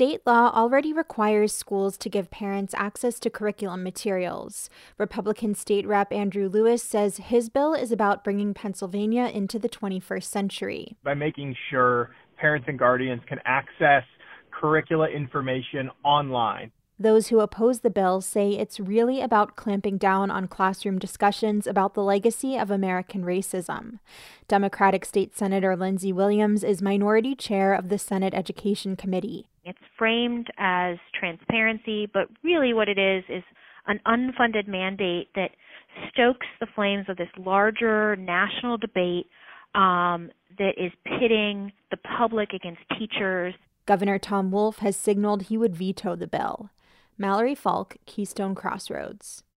State law already requires schools to give parents access to curriculum materials. Republican State Rep Andrew Lewis says his bill is about bringing Pennsylvania into the 21st century. By making sure parents and guardians can access curricula information online. Those who oppose the bill say it's really about clamping down on classroom discussions about the legacy of American racism. Democratic State Senator Lindsey Williams is minority chair of the Senate Education Committee. It's framed as transparency, but really what it is an unfunded mandate that stokes the flames of this larger national debate that is pitting the public against teachers. Governor Tom Wolf has signaled he would veto the bill. Mallory Falk, Keystone Crossroads.